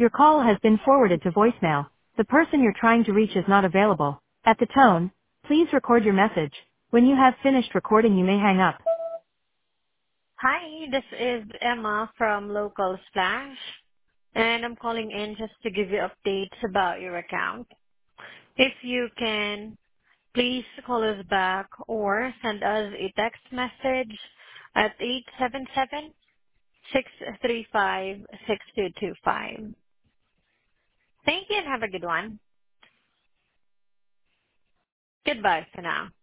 Your call has been forwarded to voicemail. The person you're trying to reach is not available. At the tone, please record your message. When you have finished recording, you may hang up. Hi, this is Emma from Local Splash, and I'm calling in just to give you updates about your account. If you can, please call us back or send us a text message at 877-635-6225. Thank you and have a good one. Goodbye for now.